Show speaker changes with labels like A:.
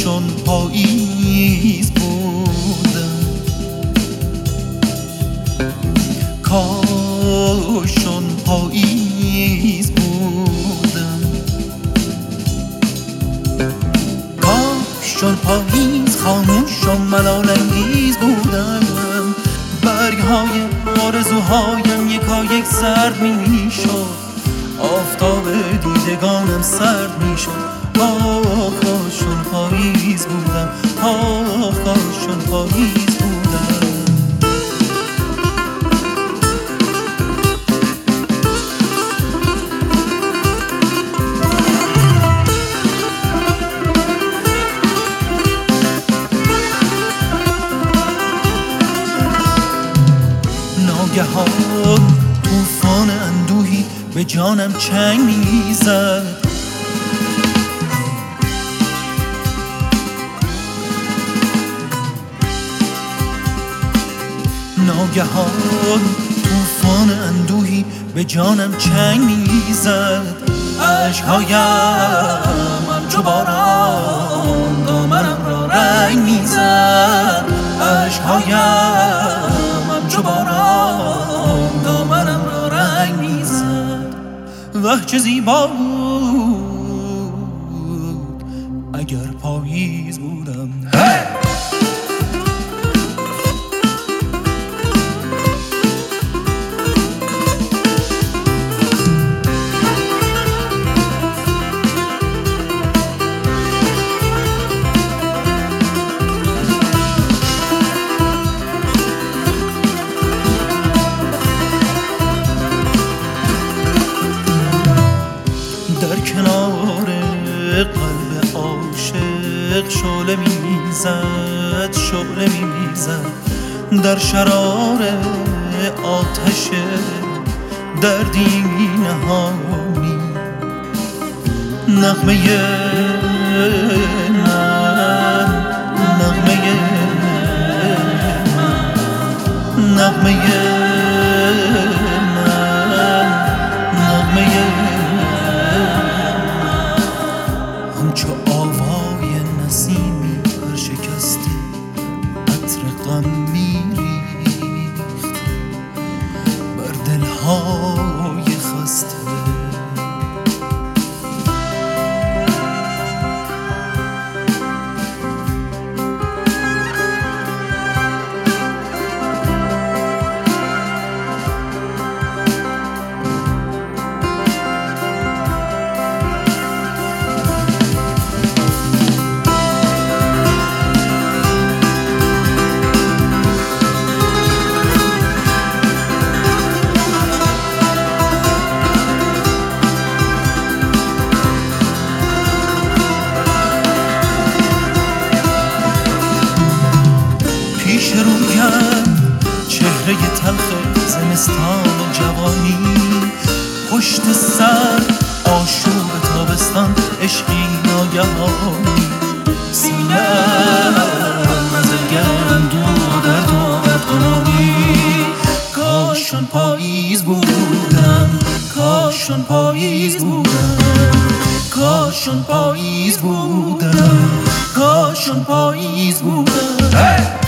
A: کاشون پاییز بودم، کاشون پاییز بودم، کاشون پاییز خاموش و ملال انگیز بودم. برگ های آرزوهایم یکایک زرد می شد، آفتاب دیدگانم سرد می شد. آه کاشون پاییز بودم، آه کاشون پاییز بودم. ناگهان طوفان اندوهی به جانم چنگ میزد، ناگهان طوفان اندوهی به جانم چنگ میزد. عشقهایم همچو باران دامنم را رنگ میزد، عشقهایم همچو باران دامنم را رنگ میزد. وه چه زیبا بود اگر پاییز بودم. در کنار قلب عاشق شعله میزد، شعله میزد. در شرار آتش دردی نهانی، نغمه من، نغمه من، نغمه من، نغمه همچو آوای نسیمی برشکسته عطر غم میریخت بر دلهای خسته. پیش رویم چهره تلخ زمستان و جوانی، پشت سر آشوب تابستان، عشقی ناگهانی. سینه‌ام نزدگرم دو درد و بدگمانی. کاشون پاییز بودم، کاشون پاییز بودم، کاشون پاییز بودم، کاشون پاییز بودم.